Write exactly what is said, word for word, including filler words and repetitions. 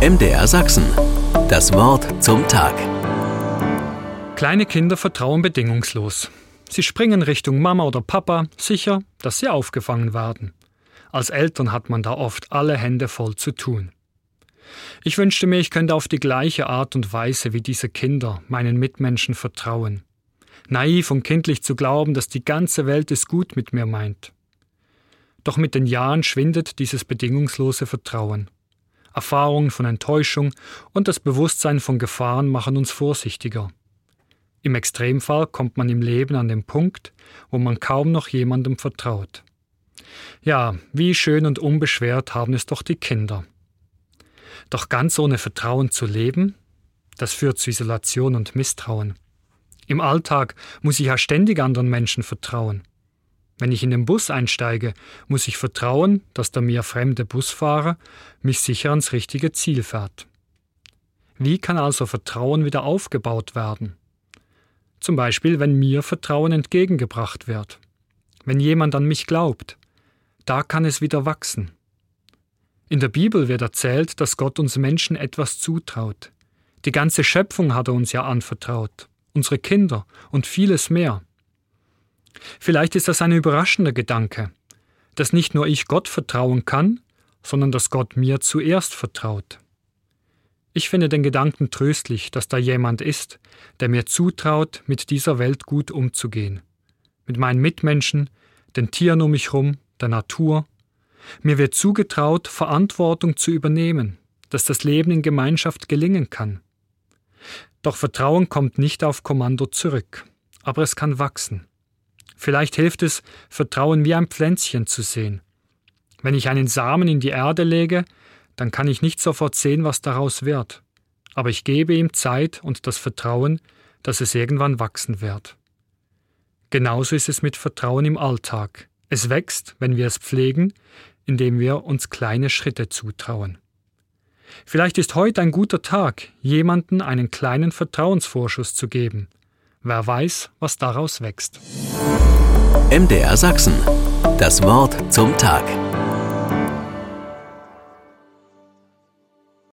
M D R Sachsen. Das Wort zum Tag. Kleine Kinder vertrauen bedingungslos. Sie springen Richtung Mama oder Papa, sicher, dass sie aufgefangen werden. Als Eltern hat man da oft alle Hände voll zu tun. Ich wünschte mir, ich könnte auf die gleiche Art und Weise wie diese Kinder meinen Mitmenschen vertrauen. Naiv und kindlich zu glauben, dass die ganze Welt es gut mit mir meint. Doch mit den Jahren schwindet dieses bedingungslose Vertrauen. Erfahrungen von Enttäuschung und das Bewusstsein von Gefahren machen uns vorsichtiger. Im Extremfall kommt man im Leben an den Punkt, wo man kaum noch jemandem vertraut. Ja, wie schön und unbeschwert haben es doch die Kinder. Doch ganz ohne Vertrauen zu leben, das führt zu Isolation und Misstrauen. Im Alltag muss ich ja ständig anderen Menschen vertrauen. Wenn ich in den Bus einsteige, muss ich vertrauen, dass der mir fremde Busfahrer mich sicher ans richtige Ziel fährt. Wie kann also Vertrauen wieder aufgebaut werden? Zum Beispiel, wenn mir Vertrauen entgegengebracht wird. Wenn jemand an mich glaubt, da kann es wieder wachsen. In der Bibel wird erzählt, dass Gott uns Menschen etwas zutraut. Die ganze Schöpfung hat er uns ja anvertraut, unsere Kinder und vieles mehr. Vielleicht ist das ein überraschender Gedanke, dass nicht nur ich Gott vertrauen kann, sondern dass Gott mir zuerst vertraut. Ich finde den Gedanken tröstlich, dass da jemand ist, der mir zutraut, mit dieser Welt gut umzugehen. Mit meinen Mitmenschen, den Tieren um mich herum, der Natur. Mir wird zugetraut, Verantwortung zu übernehmen, dass das Leben in Gemeinschaft gelingen kann. Doch Vertrauen kommt nicht auf Kommando zurück, aber es kann wachsen. Vielleicht hilft es, Vertrauen wie ein Pflänzchen zu sehen. Wenn ich einen Samen in die Erde lege, dann kann ich nicht sofort sehen, was daraus wird. Aber ich gebe ihm Zeit und das Vertrauen, dass es irgendwann wachsen wird. Genauso ist es mit Vertrauen im Alltag. Es wächst, wenn wir es pflegen, indem wir uns kleine Schritte zutrauen. Vielleicht ist heute ein guter Tag, jemandem einen kleinen Vertrauensvorschuss zu geben. Wer weiß, was daraus wächst. M D R Sachsen. Das Wort zum Tag.